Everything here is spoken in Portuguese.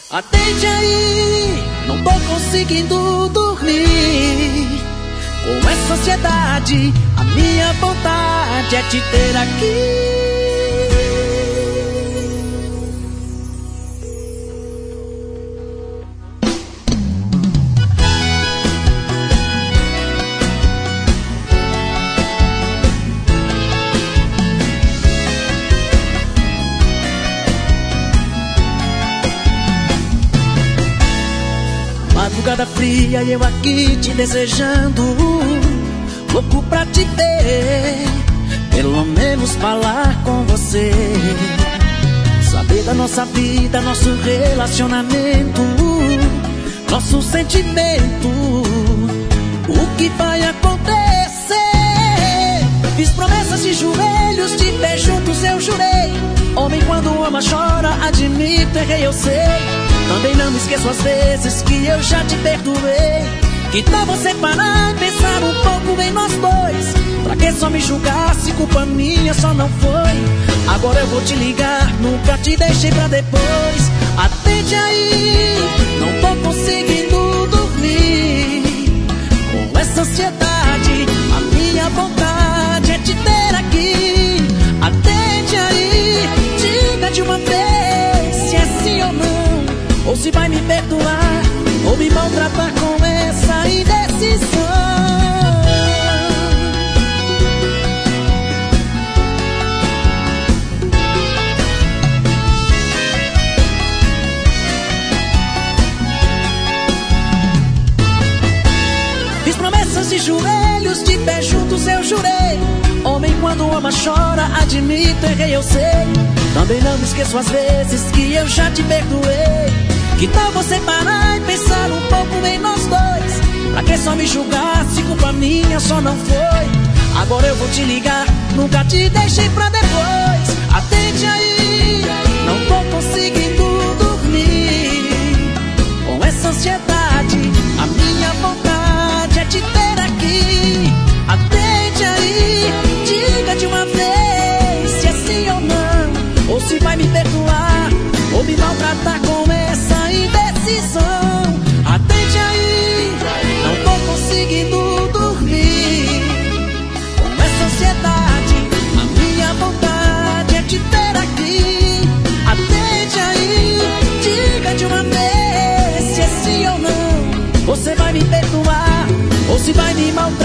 Atende aí, não tô conseguindo dormir. Com essa ansiedade, a minha vontade é te ter aqui. Madrugada fria e eu aqui te desejando, louco pra te ver, pelo menos falar com você, saber da nossa vida, nosso relacionamento, nosso sentimento, o que vai acontecer. Fiz promessas de joelhos, de pé juntos eu jurei. Homem quando ama chora, admito, errei, eu sei. Também não me esqueço às vezes que eu já te perdoei. Que tal você parar e pensar um pouco em nós dois? Pra que só me julgar se culpa minha só não foi? Agora eu vou te ligar, nunca te deixei pra depois. Atende aí, não tô conseguindo dormir. Com essa ansiedade, a minha vontade é te ter aqui. Atende aí, diga de uma vez se é sim ou não. Ou se vai me perdoar, ou me maltratar com essa indecisão. Fiz promessas de joelhos, de pé juntos eu jurei. Homem quando ama chora, admito, errei, eu sei. Também não me esqueço às vezes que eu já te perdoei. Que tal você parar e pensar um pouco em nós dois? Pra que só me julgar se culpa minha só não foi? Agora eu vou te ligar, nunca te deixei pra depois. Atende aí, não tô conseguindo dormir. Com essa ansiedade, a minha vontade é te ter aqui. Atende aí, diga de uma vez se é sim ou não. Ou se vai me perdoar, ou me maltratar com essa indecisão. Atende aí, não tô conseguindo dormir. Com essa ansiedade, a minha vontade é te ter aqui. Atende aí, diga de uma vez se é sim ou não. Você vai me perdoar, ou se vai me maltratar